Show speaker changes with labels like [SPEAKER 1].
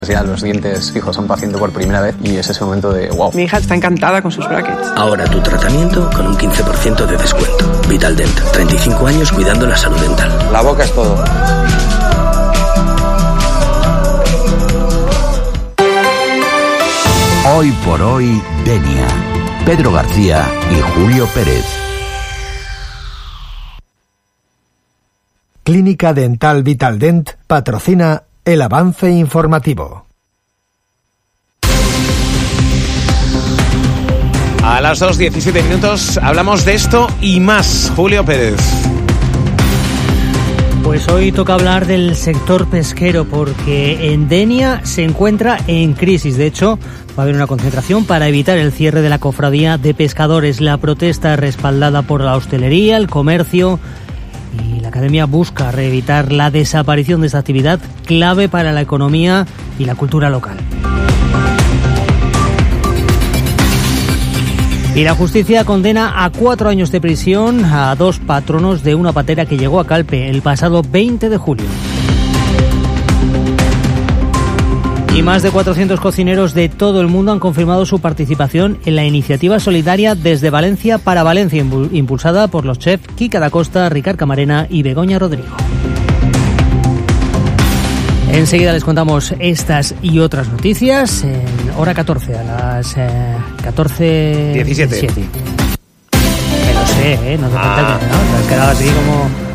[SPEAKER 1] Ya los dientes fijos a un paciente por primera vez y es ese momento de wow.
[SPEAKER 2] Mi hija está encantada con sus brackets.
[SPEAKER 3] Ahora tu tratamiento con un 15% de descuento. Vitaldent, 35 años cuidando la salud dental.
[SPEAKER 4] La boca es todo.
[SPEAKER 5] Hoy por hoy, Denia. Pedro García y Julio Pérez.
[SPEAKER 6] Clínica Dental Vitaldent patrocina el avance informativo.
[SPEAKER 7] A las 2:17 hablamos de esto y más. Julio Pérez.
[SPEAKER 8] Pues hoy toca hablar del sector pesquero porque en Denia se encuentra en crisis. De hecho, va a haber una concentración para evitar el cierre de la cofradía de pescadores. La protesta respaldada por la hostelería, el comercio y la academia busca evitar la desaparición de esta actividad clave para la economía y la cultura local. Y la justicia condena a 4 años de prisión a 2 patronos de una patera que llegó a Calpe el pasado 20 de julio. Y más de 400 cocineros de todo el mundo han confirmado su participación en la iniciativa solidaria Desde Valencia para Valencia, impulsada por los chefs Kika da Costa, Ricard Camarena y Begoña Rodrigo. Enseguida les contamos estas y otras noticias en hora 14, a las 14:17. Me lo sé, no te falta que no, te has quedado así como...